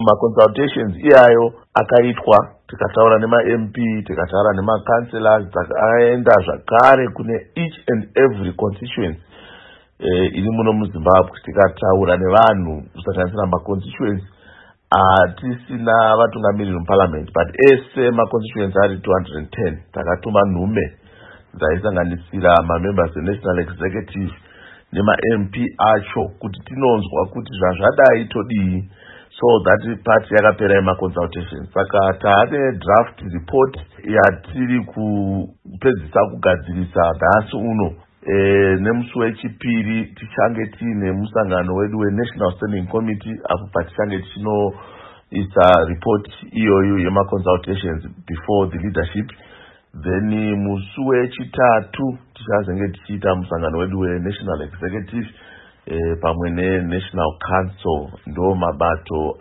maconsultations iyayo akaitwa, tikataura nema-MP, tikataura nema-councillors, takaenda zvakare kune each and every constituency iri muno muZimbabwe, tikataura nevanhu kusanganisira maconstituency atisina vatungamiriri muparliament, but ese maconstituency ari 210 takatuma nhume dzaisanganisira mamembers enational executive nema-MP acho kuti tinonzwa kuti zvazvadai todii, so that part yakapera yemaconsultation. Saka taane draft report yatiri kupedzisa kugadzirisa nhasi uno. Nemusi wechipiri tichange tiine musangano wedu weNational Standing Committee apo patichange tichinoisa report iyoyo yemaconsultations before the leadership. Then musi wechitatu tichazenge tichiita musangano wedu weNational Executive pamwe neNational Council, ndo mabato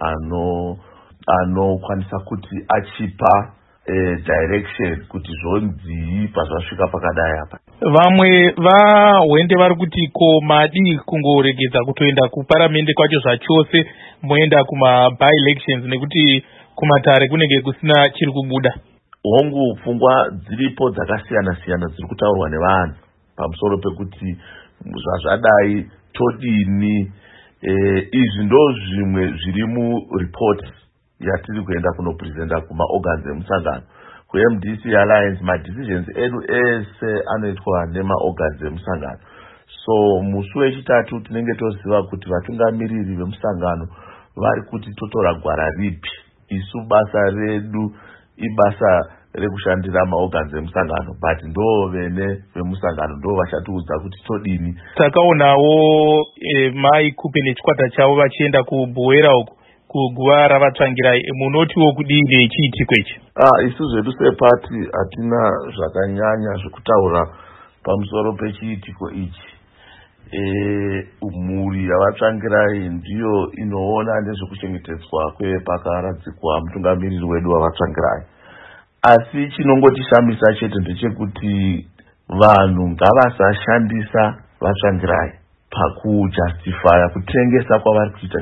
anokwanisa kuti achipa direction kuti zvonzi pazvasvika pakadai apa. Vamwe vahwende vari kuti ko madi kungoregedza kutoenda kuparamende kwacho zvachose moenda kuma-by-elections nekuti kumatare kunenge kusina chiri kubuda. Hongu pfungwa dziripo dzakasiyana-siyana dziri kutaurwa nevanhu pamusoro pekuti zvazvadai todini. Izvi ndo zvimwe zviri mureport yatiri kuenda kunopresenta kuma-organs emusangano. KuMDC Alliance madecisions edu ese anoitwa nema-organs emusangano. So musi wechitatu tinenge toziva kuti vatungamiriri vemusangano vari kuti totora gwara ripi. Isu basa redu ibasa rekushandira maorgans emusangano, but ndo vene vemusangano ndo vachatiudza kuti todini. Takaonawo mai kupe nechikwata chavo vachienda kubhuwera uku kuguva ravatsvangirai, munotiwo kudii chiitiko ichi? Isu zvedu sepati hatina zvakanyanya zvekutaura pamusoro pechiitiko ichi. Mhuri yavatsvangirai ndiyo inoona nezvekuchengetedzwa kwepakaradzikwa mutungamiriri wedu wavatsvangirai. Asi chinongotishamisa chete ndechekuti vanhu ngavasashandisa vatsvangirai pakujustifya kutengesa kwavari kuita